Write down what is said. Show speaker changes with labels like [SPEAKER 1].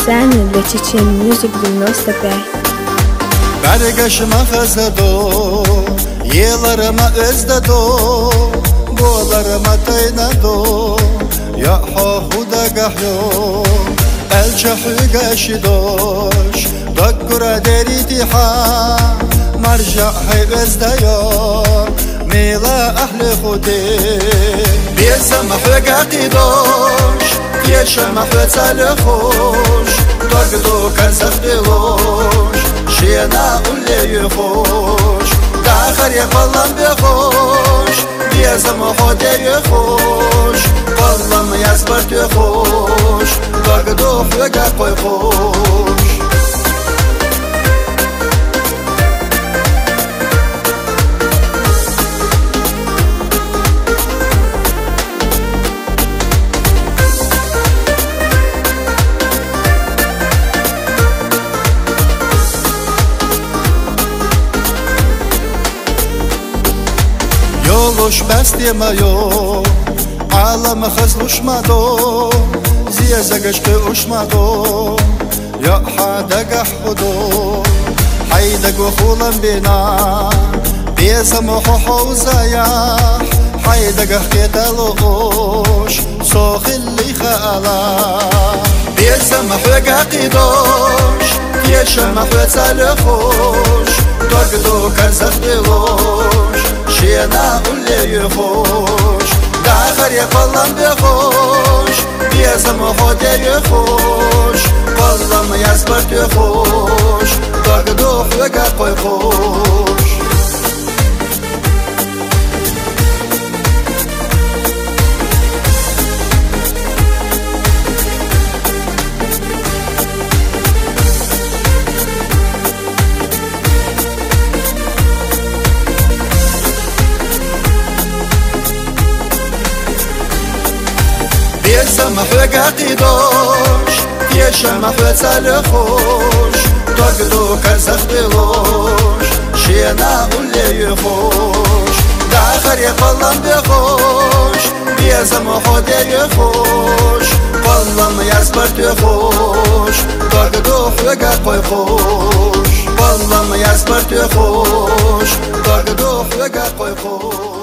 [SPEAKER 1] Специально для Chechen Music 95.
[SPEAKER 2] Bergaşıma xazado, yelarıma özdado, bolarıma taynado, ya hahuda gahyo, el çahü gaşidoş, dakkura deritiha, marja hay özdayo, mila ahli khudi, biyazamah ve gaqidoş, yaşamah ve salhoş, dagdo karzak diloş, شينا قولي يخوش داخر يقلم بخوش بيزم خودي يخوش قلم يصبرت يخوش دقدوح وقاقو يخوش Yoluş bəstiyəməyo, aləmə xəzluşmadı, ziyəzə qəşqə uşmadı, ya hadə qəxudu, haydə qoxulan bina, bezə muxuxuzaya, haydə qəxqə təluş, soxilli xəla, bezə məxvə qəqidoş, yeşə məxvə təluş, dörgdü kərzəq diloş, شينا قولي يخوش داخر يقلم بخوش بيزم خودي يخوش قلم يصبرت يخوش دقدوح وقاقو يخوش بيزمح وقاقيدوش يشمح وتسالخوش دقدو كرزخ بلوش شينا قولي يخوش داخر يقلم بخوش بيزمح ودي يخوش قلم يصبرت يخوش دقدوح وقاقو يخوش قلم يصبرت يخوش دقدوح وقاقو يخوش